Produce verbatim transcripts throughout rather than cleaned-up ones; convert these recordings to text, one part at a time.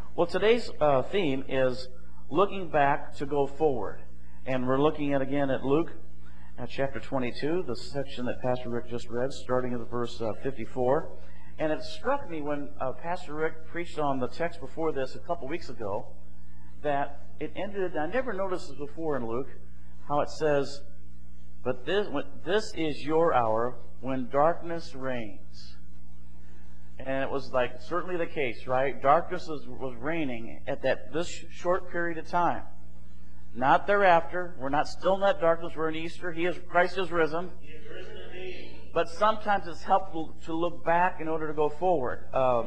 Well, today's uh, theme is looking back to go forward. And we're looking at again at Luke uh, chapter twenty-two, the section that Pastor Rick just read, starting at verse uh, fifty-four. And it struck me when uh, Pastor Rick preached on the text before this a couple weeks ago that it ended, I never noticed this before in Luke, how it says, but this, this is your hour when darkness reigns. And it was like certainly the case, right? Darkness was, was reigning at that this short period of time. Not thereafter. We're not still in that darkness. We're in Easter. He is Christ is risen. He is risen indeed. But sometimes it's helpful to look back in order to go forward. Uh,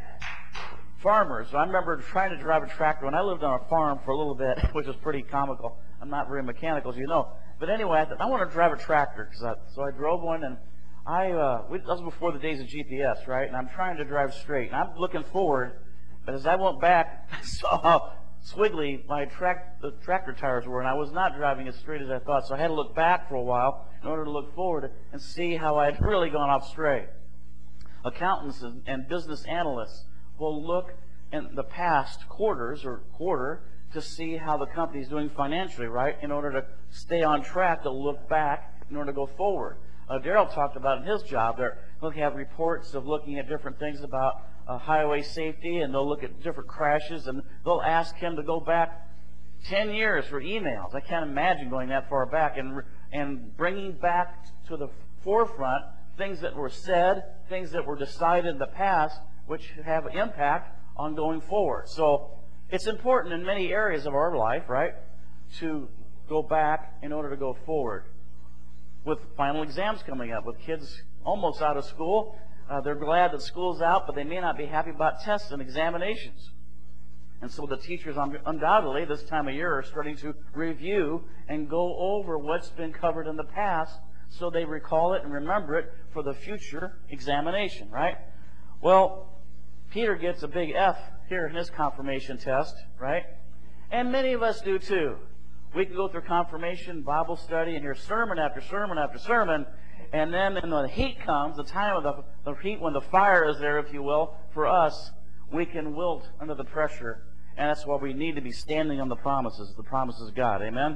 farmers. I remember trying to drive a tractor when I lived on a farm for a little bit, which was pretty comical. I'm not very mechanical, as you know. But anyway, I thought I want to drive a tractor, cause I, so I drove one and. I uh, we, that was before the days of G P S, right? And I'm trying to drive straight, and I'm looking forward. But as I went back, I saw how squiggly my track, the tractor tires were, and I was not driving as straight as I thought. So I had to look back for a while in order to look forward and see how I had really gone off straight. Accountants and, and business analysts will look in the past quarters or quarter to see how the company is doing financially, right? In order to stay on track, to look back in order to go forward. Uh, Daryl talked about in his job, they're going to have reports of looking at different things about uh, highway safety, and they'll look at different crashes, and they'll ask him to go back ten years for emails. I can't imagine going that far back and and bringing back to the forefront things that were said, things that were decided in the past, which have impact on going forward. So it's important in many areas of our life, right, to go back in order to go forward. With final exams coming up, with kids almost out of school, uh, they're glad that school's out, but they may not be happy about tests and examinations. And so the teachers undoubtedly this time of year are starting to review and go over what's been covered in the past so they recall it and remember it for the future examination, right? Well, Peter gets a big F here in his confirmation test, right? And many of us do too. We can go through confirmation, Bible study, and hear sermon after sermon after sermon, and then when the heat comes, the time of the, the heat, when the fire is there, if you will, for us, we can wilt under the pressure, and that's why we need to be standing on the promises, the promises of God. Amen?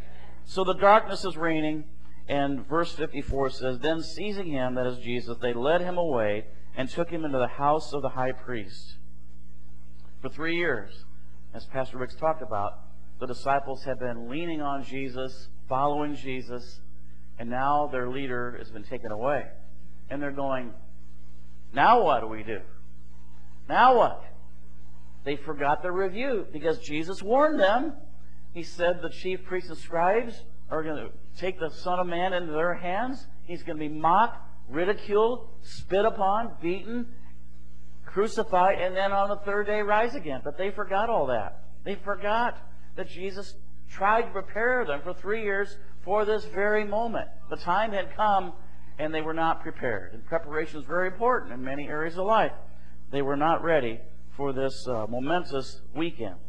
So the darkness is reigning, and verse fifty-four says, then seizing him, that is Jesus, they led him away and took him into the house of the high priest. For three years, as Pastor Rick's talked about, the disciples have been leaning on Jesus, following Jesus, and now their leader has been taken away. And they're going, now what do we do? Now what? They forgot the review because Jesus warned them. He said the chief priests and scribes are going to take the Son of Man into their hands. He's going to be mocked, ridiculed, spit upon, beaten, crucified, and then on the third day rise again. But they forgot all that. They forgot that Jesus tried to prepare them for three years for this very moment. The time had come, and they were not prepared. And preparation is very important in many areas of life. They were not ready for this uh, momentous weekend.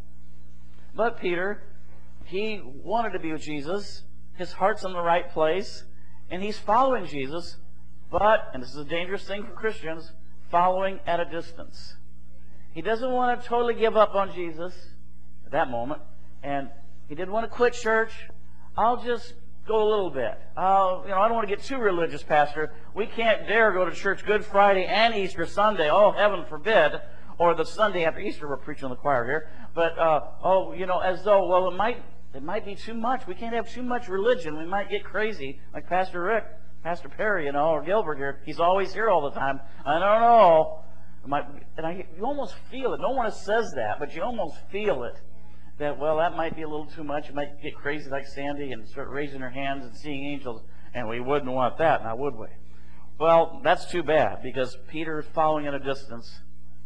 But Peter, he wanted to be with Jesus. His heart's in the right place, and he's following Jesus. But, and this is a dangerous thing for Christians, following at a distance. He doesn't want to totally give up on Jesus at that moment. And he didn't want to quit church. I'll just go a little bit. I'll, you know, I don't want to get too religious, Pastor. We can't dare go to church Good Friday and Easter Sunday. Oh, heaven forbid. Or the Sunday after Easter, we're preaching in the choir here. But, uh, oh, you know, as though, well, it might, it might be too much. We can't have too much religion. We might get crazy. Like Pastor Rick, Pastor Perry, you know, or Gilbert here. He's always here all the time. I don't know. It might, and I, you almost feel it. No one says that, but you almost feel it. That, well, that might be a little too much. You might get crazy like Sandy and start raising her hands and seeing angels, and we wouldn't want that, now would we? Well, that's too bad, because Peter is following at a distance,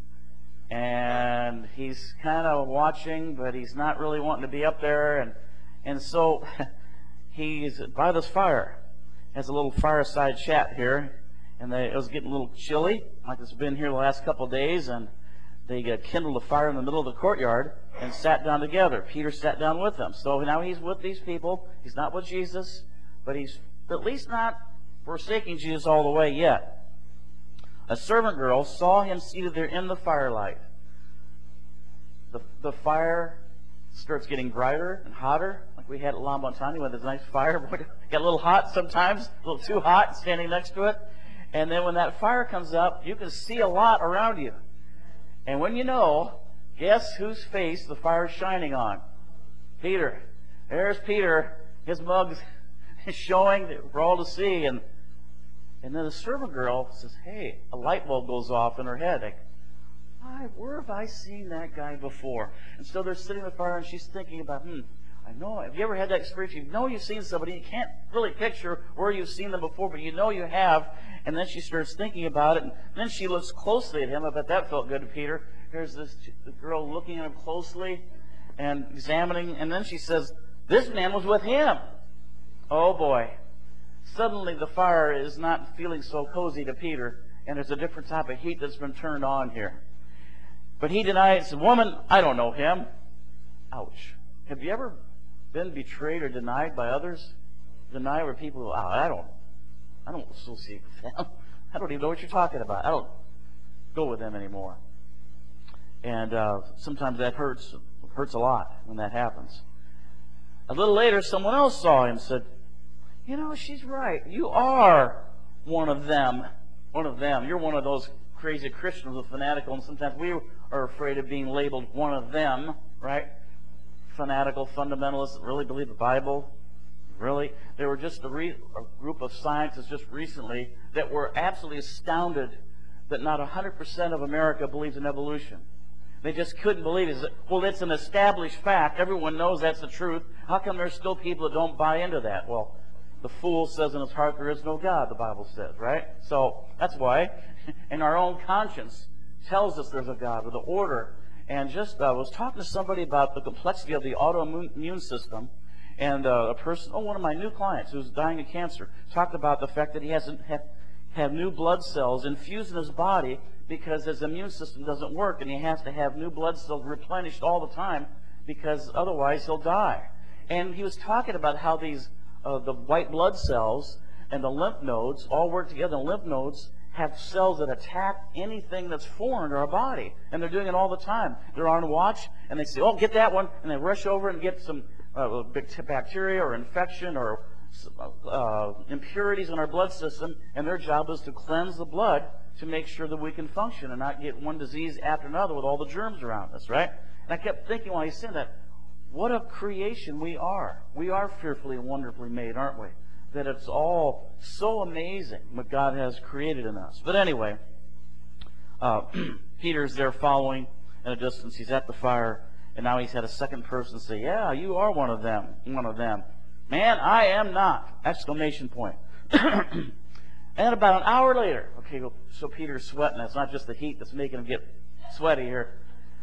and he's kind of watching, but he's not really wanting to be up there, and and so he's by this fire. Has a little fireside chat here, and they, it was getting a little chilly, like it's been here the last couple of days, and they uh, kindled a fire in the middle of the courtyard and sat down together. Peter sat down with them. So now he's with these people. He's not with Jesus, but he's at least not forsaking Jesus all the way yet. A servant girl saw him seated there in the firelight. the fire starts getting brighter and hotter, like we had at La Montagne with this nice fire. Got a little hot sometimes, a little too hot standing next to it. And then when that fire comes up, you can see a lot around you. And when you know, guess whose face the fire is shining on? Peter. There's Peter. His mug's showing for all to see. And and then the servant girl says, hey, a light bulb goes off in her head. Like, why, where have I seen that guy before? And so they're sitting in the fire, and she's thinking about, hmm, I know. Have you ever had that experience? You know you've seen somebody. You can't really picture where you've seen them before, but you know you have. And then she starts thinking about it, and then she looks closely at him. I bet that felt good to Peter. Here's this the girl looking at him closely and examining, and then she says, this man was with him. Oh, boy. Suddenly the fire is not feeling so cozy to Peter, and there's a different type of heat that's been turned on here. But he denied and said, woman, I don't know him. Ouch. Have you ever been betrayed or denied by others? Denied where people go, oh, I don't, I don't associate with them. I don't even know what you're talking about. I don't go with them anymore. And uh, sometimes that hurts, hurts a lot when that happens. A little later, someone else saw him and said, you know, she's right. You are one of them. One of them. You're one of those crazy Christians with fanatical, and sometimes we are afraid of being labeled one of them, right? Fanatical fundamentalists that really believe the Bible. Really? There were just a, re a group of scientists just recently that were absolutely astounded that not one hundred percent of America believes in evolution. They just couldn't believe it. Well, it's an established fact. Everyone knows that's the truth. How come there's still people that don't buy into that? Well, the fool says in his heart there is no God, the Bible says, right? So that's why. And our own conscience tells us there's a God with an order. And just uh, was talking to somebody about the complexity of the autoimmune system. And uh, a person, oh, one of my new clients who's dying of cancer, talked about the fact that he hasn't have, have new blood cells infused in his body because his immune system doesn't work, and he has to have new blood cells replenished all the time because otherwise he'll die. And he was talking about how these uh, the white blood cells and the lymph nodes all work together. The lymph nodes have cells that attack anything that's foreign to our body, and they're doing it all the time. They're on watch, and they say, oh, get that one, and they rush over and get some uh, bacteria or infection or uh, impurities in our blood system, and their job is to cleanse the blood to make sure that we can function and not get one disease after another with all the germs around us, right? And I kept thinking while he said that, what a creation we are. We are fearfully and wonderfully made, aren't we? That it's all so amazing what God has created in us. But anyway, uh, Peter's there following in a distance. He's at the fire, and now he's had a second person say, yeah, you are one of them, one of them. Man, I am not! Exclamation point. And about an hour later, okay, so Peter's sweating. It's not just the heat that's making him get sweaty here.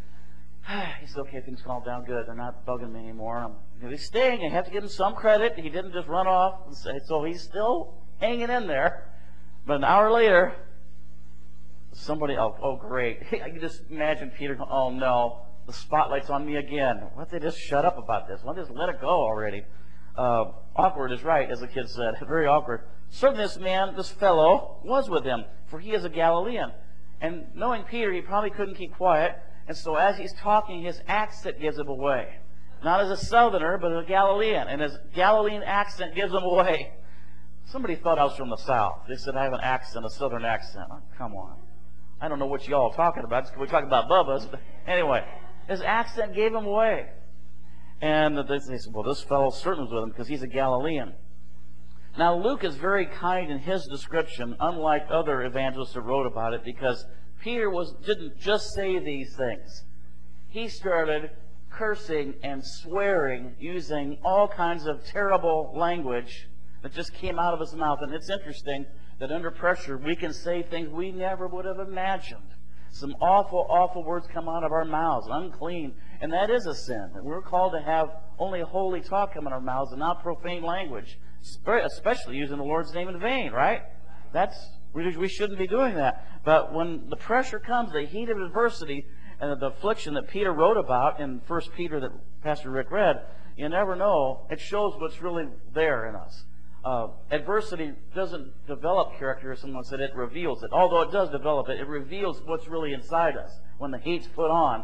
He said, okay, things calm down good. They're not bugging me anymore. I'm, you know, he's staying. I have to give him some credit. He didn't just run off and say, so he's still hanging in there. But an hour later, somebody, oh, oh great. I can just imagine Peter going, oh no, the spotlight's on me again. Why don't they just shut up about this? Why don't they just let it go already? Uh, awkward is right, as the kid said. Very awkward. Certainly this man, this fellow, was with him, for he is a Galilean. And knowing Peter, he probably couldn't keep quiet. And so as he's talking, his accent gives him away. Not as a southerner, but as a Galilean. And his Galilean accent gives him away. Somebody thought I was from the south. They said I have an accent, a southern accent. Oh, come on. I don't know what you all are talking about. We're talking about Bubba's. But anyway, his accent gave him away. And they said, well, this fellow certainly was with him because he's a Galilean. Now, Luke is very kind in his description, unlike other evangelists who wrote about it, because Peter was, didn't just say these things. He started cursing and swearing, using all kinds of terrible language that just came out of his mouth. And it's interesting that under pressure we can say things we never would have imagined. Some awful, awful words come out of our mouths, unclean. And that is a sin. We're called to have only holy talk come out of our mouths and not profane language, especially using the Lord's name in vain, right? That's We, we shouldn't be doing that. But when the pressure comes, the heat of adversity, and the affliction that Peter wrote about in First Peter that Pastor Rick read, you never know. It shows what's really there in us. Uh, adversity doesn't develop character, as someone said, it reveals it. Although it does develop it, it reveals what's really inside us. When the heat's put on,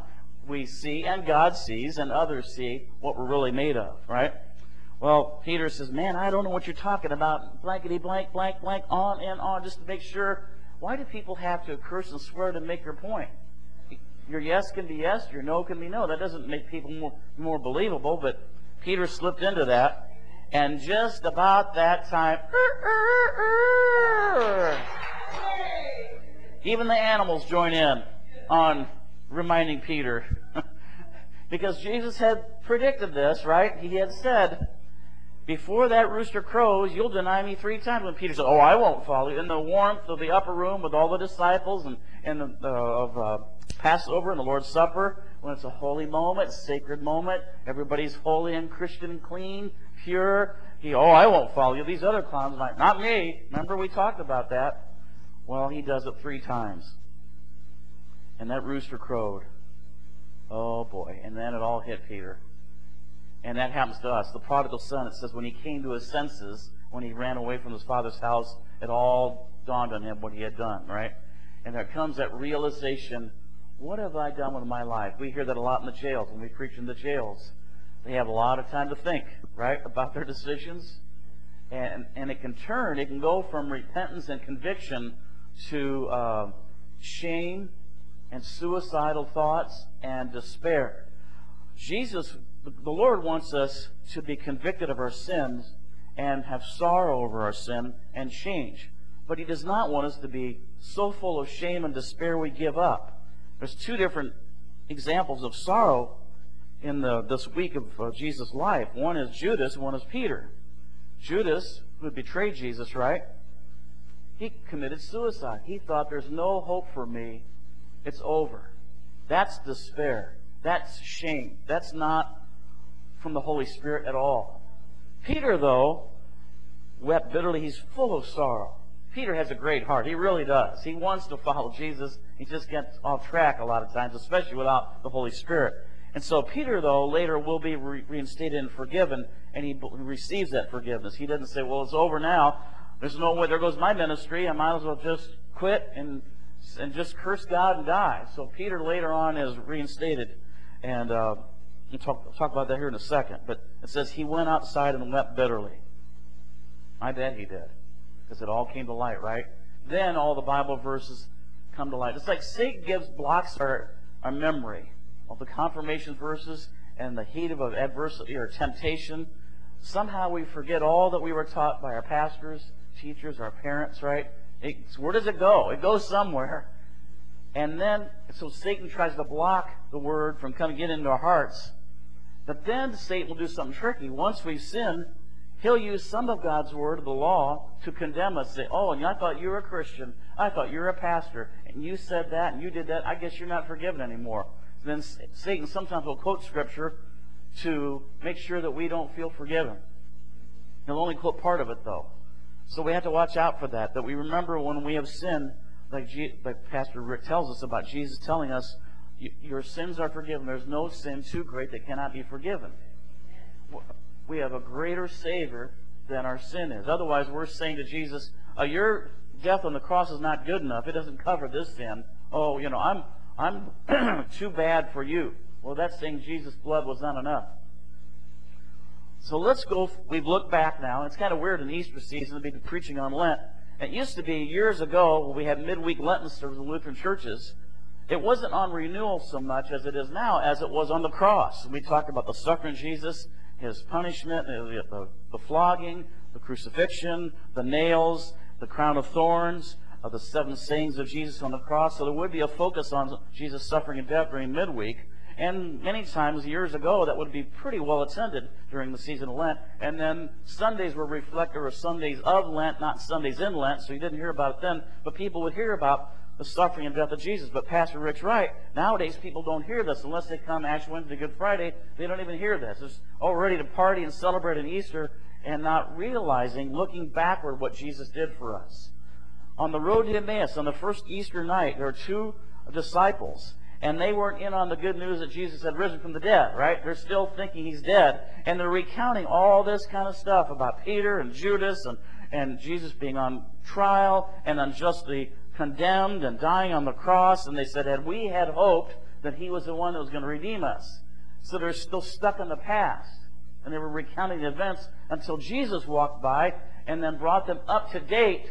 we see, and God sees, and others see what we're really made of, right? Well, Peter says, man, I don't know what you're talking about. Blankety blank, blank, blank, on and on, just to make sure. Why do people have to curse and swear to make their point? Your yes can be yes, your no can be no. That doesn't make people more, more believable, but Peter slipped into that. And just about that time, even the animals join in on reminding Peter. Because Jesus had predicted this, right? He had said, before that rooster crows, you'll deny me three times. When Peter said, oh, I won't follow you. In the warmth of the upper room with all the disciples and, and the, uh, of uh, Passover and the Lord's Supper, when it's a holy moment, sacred moment, everybody's holy and Christian and clean, pure. He, oh, I won't follow you. These other clowns might. Not me. Remember we talked about that? Well, he does it three times. And that rooster crowed. Oh, boy. And then it all hit Peter. And that happens to us. The prodigal son, it says, when he came to his senses, when he ran away from his father's house, it all dawned on him what he had done, right? And there comes that realization, what have I done with my life? We hear that a lot in the jails. When we preach in the jails, they have a lot of time to think, right, about their decisions. And, and it can turn, it can go from repentance and conviction to uh, shame and suicidal thoughts and despair. Jesus, the Lord wants us to be convicted of our sins and have sorrow over our sin and change. But He does not want us to be so full of shame and despair we give up. There's two different examples of sorrow in the, this week of uh, Jesus' life. One is Judas and one is Peter. Judas, who betrayed Jesus, right? He committed suicide. He thought, there's no hope for me. It's over. That's despair. That's shame. That's not from the Holy Spirit at all. Peter, though, wept bitterly. He's full of sorrow. Peter has a great heart. He really does. He wants to follow Jesus. He just gets off track a lot of times, especially without the Holy Spirit. And so Peter, though, later will be re- reinstated and forgiven, and he b- receives that forgiveness. He doesn't say, well, it's over now. There's no way. There goes my ministry. I might as well just quit and and just curse God and die. So Peter later on is reinstated. And uh, we'll talk, talk about that here in a second. But it says he went outside and wept bitterly. I bet he did. Because it all came to light, right? Then all the Bible verses come to light. It's like Satan gives blocks our, our memory. All the confirmation verses and the heat of adversity or temptation. Somehow we forget all that we were taught by our pastors, teachers, our parents, right? It's, where does it go? It goes somewhere. And then, so Satan tries to block the Word from coming get into our hearts. But then Satan will do something tricky. Once we've sinned, he'll use some of God's Word, the law, to condemn us. Say, oh, and I thought you were a Christian. I thought you were a pastor. And you said that, and you did that. I guess you're not forgiven anymore. Then Satan sometimes will quote Scripture to make sure that we don't feel forgiven. He'll only quote part of it, though. So we have to watch out for that, that we remember when we have sinned, like, G, like Pastor Rick tells us about Jesus telling us, your sins are forgiven. There's no sin too great that cannot be forgiven. We have a greater Savior than our sin is. Otherwise, we're saying to Jesus, oh, your death on the cross is not good enough. It doesn't cover this sin. Oh, you know, I'm I'm too bad for you. Well, that's saying Jesus' blood was not enough. So let's go. We've looked back now. It's kind of weird in the Easter season to be preaching on Lent. It used to be years ago when we had midweek Lenten services in Lutheran churches. It wasn't on renewal so much as it is now, as it was on the cross. We talked about the suffering of Jesus, His punishment, the, the, the flogging, the crucifixion, the nails, the crown of thorns, uh, the seven sayings of Jesus on the cross. So there would be a focus on Jesus' suffering and death during midweek. And many times, years ago, that would be pretty well attended during the season of Lent. And then Sundays were reflective of Sundays of Lent, not Sundays in Lent, so you didn't hear about it then. But people would hear about the suffering and death of Jesus. But Pastor Rick's right. Nowadays, people don't hear this unless they come Ash Wednesday, Good Friday. They don't even hear this. It's all ready to party and celebrate an Easter and not realizing, looking backward, what Jesus did for us. On the road to Emmaus, on the first Easter night, there were two disciples. And they weren't in on the good news that Jesus had risen from the dead, right? They're still thinking He's dead. And they're recounting all this kind of stuff about Peter and Judas and, and Jesus being on trial and unjustly condemned and dying on the cross. And they said, had we had hoped that he was the one that was going to redeem us. So they're still stuck in the past. And they were recounting the events until Jesus walked by and then brought them up to date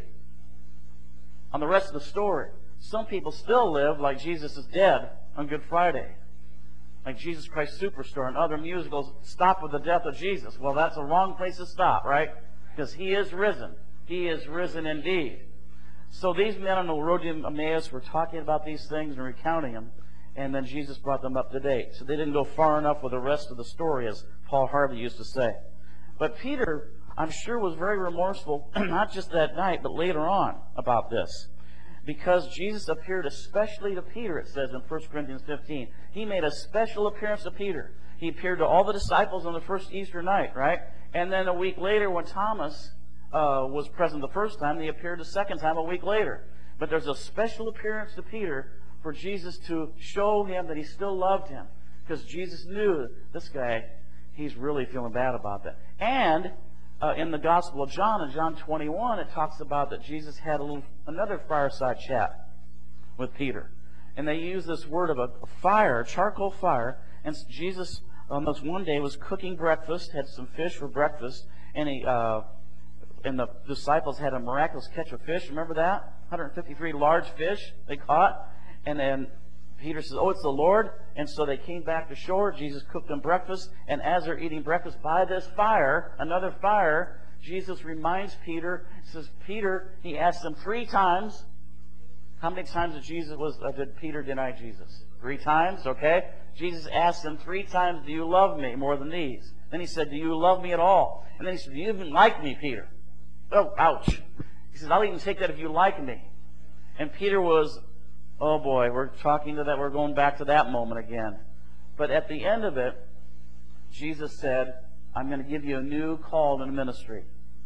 on the rest of the story. Some people still live like Jesus is dead on Good Friday. Like Jesus Christ Superstar and other musicals stop with the death of Jesus. Well, that's a wrong place to stop, right? Because he is risen. He is risen indeed. So these men on the road to Emmaus were talking about these things and recounting them. And then Jesus brought them up to date. So they didn't go far enough with the rest of the story, as Paul Harvey used to say. But Peter, I'm sure, was very remorseful, not just that night, but later on about this. Because Jesus appeared especially to Peter, it says in First Corinthians fifteen. He made a special appearance to Peter. He appeared to all the disciples on the first Easter night, right? And then a week later, when Thomas uh, was present the first time, he appeared the second time a week later. But there's a special appearance to Peter for Jesus to show him that he still loved him. Because Jesus knew this guy, he's really feeling bad about that. And uh, in the Gospel of John, in John twenty-one, it talks about that Jesus had a little another fireside chat with Peter. And they use this word of a fire, a charcoal fire. And Jesus, on this one day, was cooking breakfast, had some fish for breakfast, and he, uh, and the disciples had a miraculous catch of fish. Remember that? one hundred fifty-three large fish they caught. And then Peter says, "Oh, it's the Lord." And so they came back to shore. Jesus cooked them breakfast. And as they're eating breakfast by this fire, another fire, Jesus reminds Peter, says, Peter, he asked him three times. How many times did Jesus was uh, did Peter deny Jesus? Three times, okay? Jesus asked him three times, "Do you love me more than these?" Then he said, "Do you love me at all?" And then he said, "Do you even like me, Peter?" Oh, ouch. He says, "I'll even take that if you like me." And Peter was, oh boy, we're talking to that, we're going back to that moment again. But at the end of it, Jesus said, "I'm going to give you a new call in the ministry.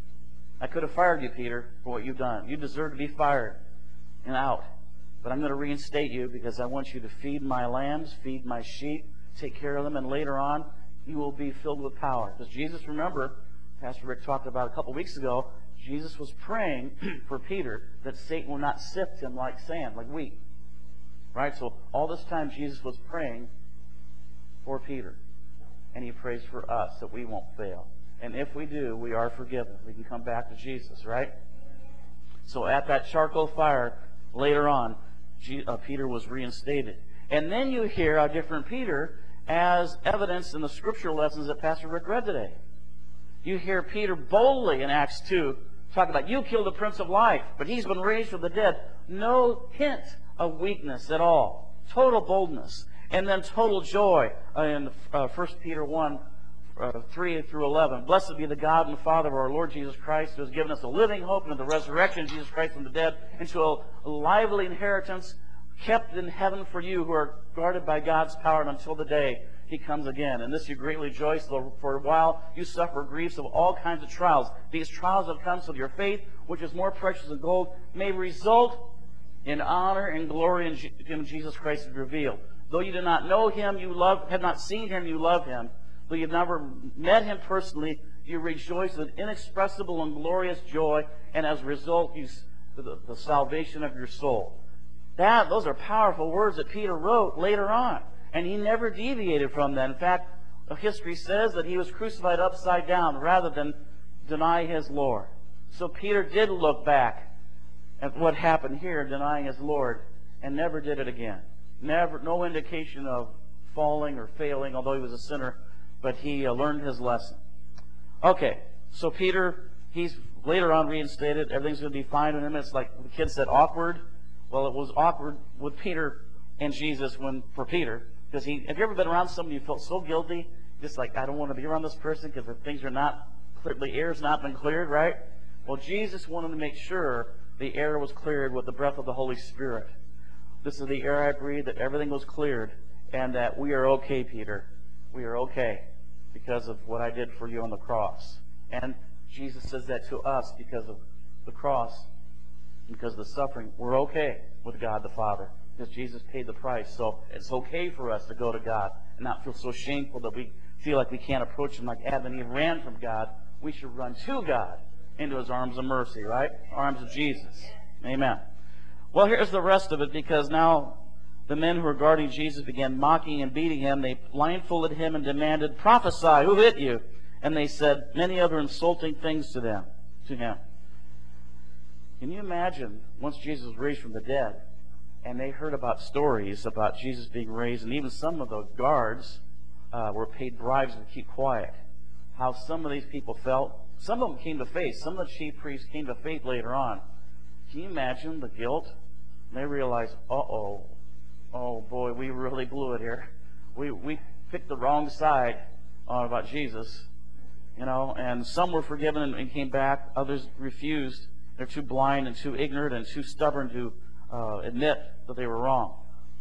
I could have fired you, Peter, for what you've done. You deserve to be fired and out. But I'm going to reinstate you because I want you to feed my lambs, feed my sheep, take care of them, and later on, you will be filled with power." Because Jesus, remember, Pastor Rick talked about a couple weeks ago, Jesus was praying for Peter that Satan will not sift him like sand, like wheat. Right? So all this time Jesus was praying for Peter. And he prays for us that we won't fail. And if we do, we are forgiven. We can come back to Jesus, right? So at that charcoal fire, later on, G- uh, Peter was reinstated. And then you hear a different Peter as evidence in the scripture lessons that Pastor Rick read today. You hear Peter boldly in Acts two talk about, "You killed the Prince of Life, but he's been raised from the dead." No hint of weakness at all. Total boldness. And then total joy in uh, First Peter one, uh, three through eleven. "Blessed be the God and Father of our Lord Jesus Christ, who has given us a living hope and the resurrection of Jesus Christ from the dead, into a lively inheritance kept in heaven for you, who are guarded by God's power until the day He comes again. And this you greatly rejoice, though for a while you suffer griefs of all kinds of trials. These trials have come so that your faith, which is more precious than gold, may result in honor and glory in, G- in Jesus Christ is revealed. Though you do not know Him, you love, have not seen Him, you love Him. Though you've never met Him personally, you rejoice with inexpressible and glorious joy, and as a result, you, the, the salvation of your soul." That, those are powerful words that Peter wrote later on. And he never deviated from that. In fact, history says that he was crucified upside down rather than deny his Lord. So Peter did look back at what happened here, denying his Lord, and never did it again. Never, no indication of falling or failing, although he was a sinner, but he uh, learned his lesson. Okay, so Peter, he's later on reinstated. Everything's going to be fine with him. It's like the kid said, awkward. Well, it was awkward with Peter and Jesus when for Peter. Because he, have you ever been around somebody you felt so guilty? Just like, I don't want to be around this person because things are not clear, the air's not been cleared, right? Well, Jesus wanted to make sure the air was cleared with the breath of the Holy Spirit. This is the air I breathe, that everything was cleared, and that we are okay, Peter. We are okay because of what I did for you on the cross. And Jesus says that to us because of the cross, because of the suffering. We're okay with God the Father because Jesus paid the price. So it's okay for us to go to God and not feel so shameful that we feel like we can't approach Him like Adam and Eve ran from God. We should run to God into His arms of mercy, right? Arms of Jesus. Amen. Well, here's the rest of it, because now the men who were guarding Jesus began mocking and beating him. They blindfolded him and demanded, "Prophesy, who hit you?" And they said many other insulting things to them, to him. Can you imagine once Jesus was raised from the dead, and they heard about stories about Jesus being raised, and even some of the guards uh, were paid bribes to keep quiet, how some of these people felt? Some of them came to faith. Some of the chief priests came to faith later on. Can you imagine the guilt? And they realized, uh-oh, oh boy, we really blew it here. We we picked the wrong side uh, about Jesus, you know. And some were forgiven and, and came back. Others refused. They're too blind and too ignorant and too stubborn to uh, admit that they were wrong.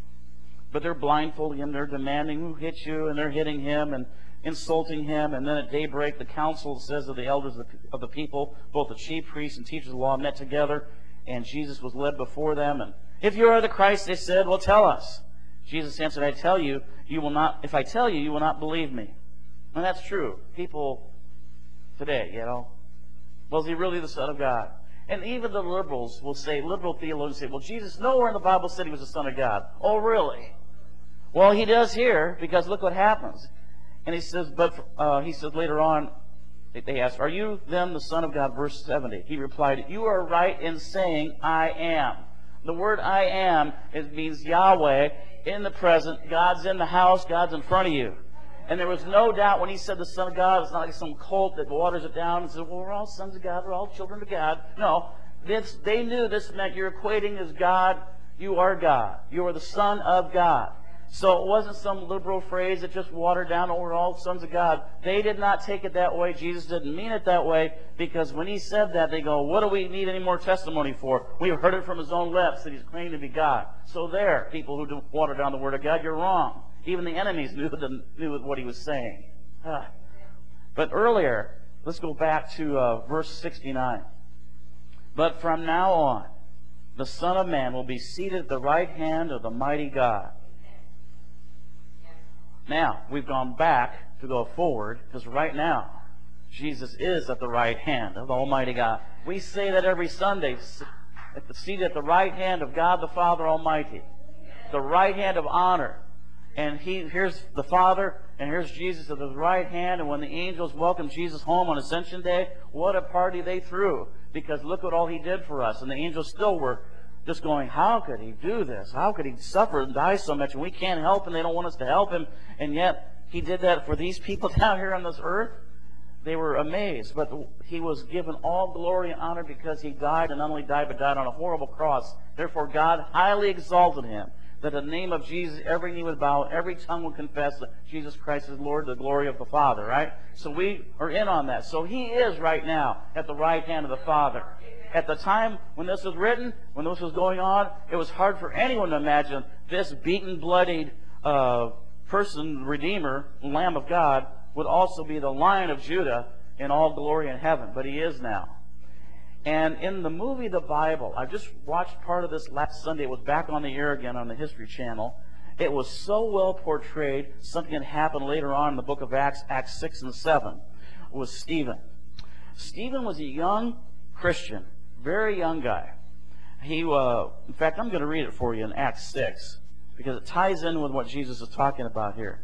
But they're blindfolding him. They're demanding, "Who hit you?" And they're hitting him and insulting him. And then at daybreak, the council, says, of the elders of the, of the people, both the chief priests and teachers of the law, met together, and Jesus was led before them. And, "If you are the Christ," they said, "well, tell us." Jesus answered, "I tell you, you will not. If I tell you, you will not believe me." And that's true. People today, you know, was he really the Son of God? And even the liberals will say, liberal theologians say, "Well, Jesus nowhere in the Bible said he was the Son of God." Oh, really? Well, he does here, because look what happens. And he says, but uh, he says later on, they asked, "Are you then the Son of God?" Verse seventy. He replied, "You are right in saying I am." The word "I am" it means Yahweh in the present. God's in the house. God's in front of you. And there was no doubt when he said the Son of God. It's not like some cult that waters it down and says, "Well, we're all sons of God. We're all children of God." No. This, they knew this meant you're equating as God. You are God. You are the Son of God. So it wasn't some liberal phrase that just watered down, "Oh, we're all sons of God." They did not take it that way. Jesus didn't mean it that way, because when he said that, they go, "What do we need any more testimony for? We have heard it from his own lips that he's claiming to be God." So there, people who do water down the Word of God, you're wrong. Even the enemies knew, the, knew what he was saying. Ah. But earlier, let's go back to uh, verse sixty-nine. "But from now on, the Son of Man will be seated at the right hand of the mighty God." Now, we've gone back to go forward, because right now, Jesus is at the right hand of the Almighty God. We say that every Sunday, seated at the right hand of God the Father Almighty. The right hand of honor. And he, here's the Father, and here's Jesus at his right hand. And when the angels welcomed Jesus home on Ascension Day, what a party they threw. Because look at all he did for us. And the angels still were just going, "How could he do this? How could he suffer and die so much? And we can't help him. They don't want us to help him. And yet, he did that for these people down here on this earth." They were amazed. But he was given all glory and honor because he died, and not only died, but died on a horrible cross. Therefore, God highly exalted him, that in the name of Jesus, every knee would bow, every tongue would confess that Jesus Christ is Lord, to the glory of the Father, right? So we are in on that. So he is right now at the right hand of the Father. At the time when this was written, when this was going on, it was hard for anyone to imagine this beaten, bloodied uh, person, Redeemer, Lamb of God, would also be the Lion of Judah in all glory in heaven. But he is now. And in the movie The Bible, I just watched part of this last Sunday. It was back on the air again on the History Channel. It was so well portrayed. Something that happened later on in the book of Acts, Acts six and seven, was Stephen. Stephen was a young Christian, very young guy. He, uh, in fact, I'm going to read it for you in Acts six, because it ties in with what Jesus is talking about here.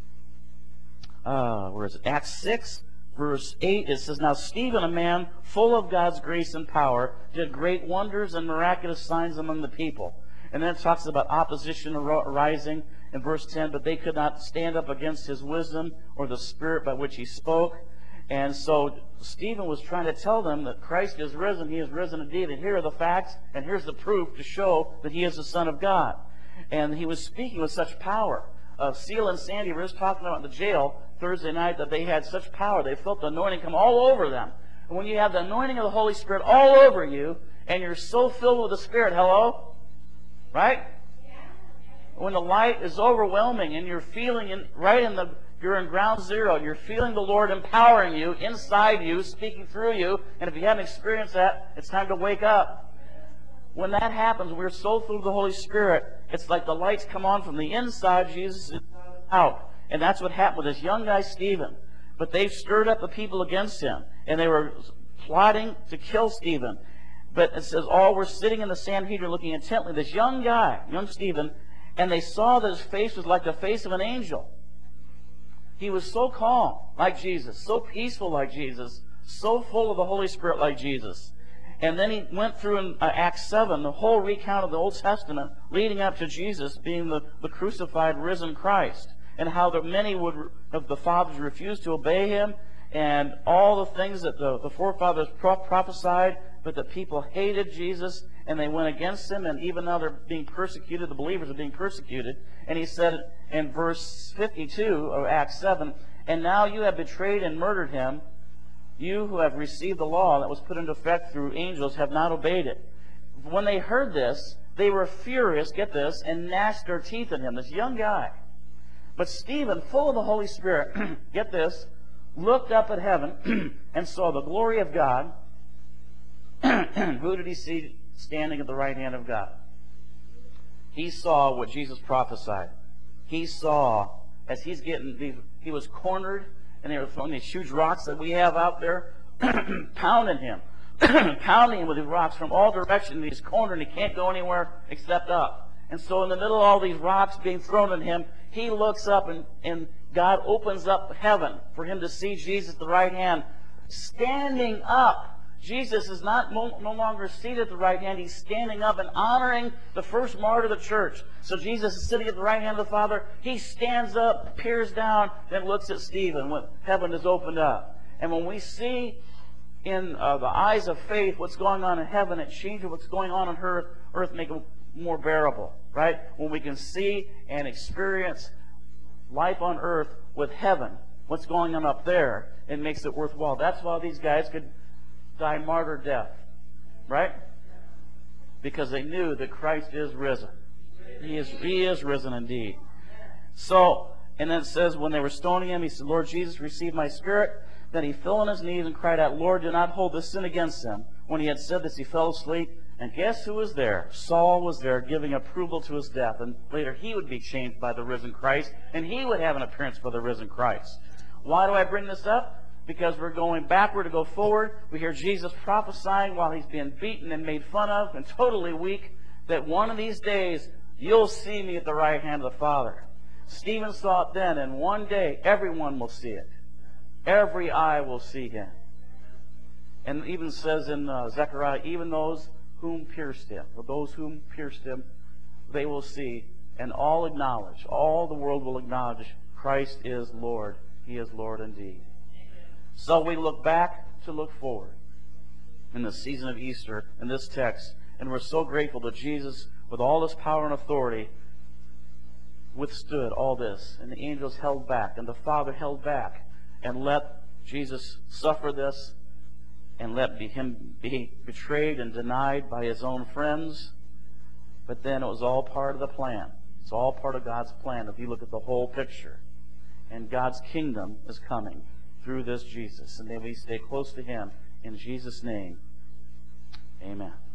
Uh, where is it? Acts six, verse eight, it says, "Now Stephen, a man full of God's grace and power, did great wonders and miraculous signs among the people." And then it talks about opposition arising in verse ten, "But they could not stand up against his wisdom or the spirit by which he spoke." And so Stephen was trying to tell them that Christ is risen. He is risen indeed. And here are the facts, and here's the proof to show that he is the Son of God. And he was speaking with such power. Uh, Seal and Sandy were just talking about in the jail Thursday night that they had such power. They felt the anointing come all over them. And when you have the anointing of the Holy Spirit all over you, and you're so filled with the Spirit, hello? Right? When the light is overwhelming and you're feeling in, right in the, you're in ground zero, you're feeling the Lord empowering you, inside you, speaking through you, and if you haven't experienced that, it's time to wake up. When that happens, we're so filled with the Holy Spirit, it's like the lights come on from the inside, Jesus is out. And that's what happened with this young guy, Stephen. But they stirred up the people against him, and they were plotting to kill Stephen. But it says all were sitting in the Sanhedrin looking intently. This young guy, young Stephen, and they saw that his face was like the face of an angel. He was so calm, like Jesus, so peaceful like Jesus, so full of the Holy Spirit like Jesus. And then he went through in uh, Acts seven, the whole recount of the Old Testament, leading up to Jesus being the, the crucified, risen Christ, and how the many would of the fathers refused to obey him, and all the things that the, the forefathers pro prophesied, but the people hated Jesus, and they went against him, and even now they're being persecuted, the believers are being persecuted. And he said in verse fifty-two of Acts seven, "And now you have betrayed and murdered him. You who have received the law that was put into effect through angels have not obeyed it." When they heard this, they were furious, get this, and gnashed their teeth at him, this young guy. But Stephen, full of the Holy Spirit, get this, looked up at heaven and saw the glory of God. Who did he see standing at the right hand of God? He saw what Jesus prophesied. He saw, as he's getting, he was cornered, and they were throwing these huge rocks that we have out there, pounding him, pounding him with these rocks from all directions. He's cornered, and he can't go anywhere except up. And so in the middle of all these rocks being thrown at him, he looks up, and, and God opens up heaven for him to see Jesus at the right hand, standing up. Jesus is not no, no longer seated at the right hand. He's standing up and honoring the first martyr of the church. So Jesus is sitting at the right hand of the Father. He stands up, peers down, then looks at Stephen when heaven is opened up. And when we see in uh, the eyes of faith what's going on in heaven, it changes what's going on on earth, earth make it more bearable, right? When we can see and experience life on earth with heaven, what's going on up there, it makes it worthwhile. That's why these guys could die martyr death, right? Because they knew that Christ is risen. He is, he is risen indeed. So, and then it says, when they were stoning him, he said, "Lord Jesus, receive my spirit." Then he fell on his knees and cried out, "Lord, do not hold this sin against him." When he had said this, he fell asleep. And guess who was there? Saul was there, giving approval to his death. And later he would be changed by the risen Christ, and he would have an appearance for the risen Christ. Why do I bring this up? Because we're going backward to go forward. We hear Jesus prophesying while he's being beaten and made fun of and totally weak, that one of these days you'll see me at the right hand of the Father. Stephen saw it then, and one day everyone will see it. Every eye will see him. And it even says in uh, Zechariah, even those whom pierced him, or those whom pierced him, they will see, and all acknowledge, all the world will acknowledge Christ is Lord. He is Lord indeed. So we look back to look forward in the season of Easter in this text, and we're so grateful that Jesus, with all his power and authority, withstood all this, and the angels held back, and the Father held back, and let Jesus suffer this, and let be, him be betrayed and denied by his own friends. But then it was all part of the plan. It's all part of God's plan if you look at the whole picture. And God's kingdom is coming through this Jesus. And may we stay close to him. In Jesus' name, amen.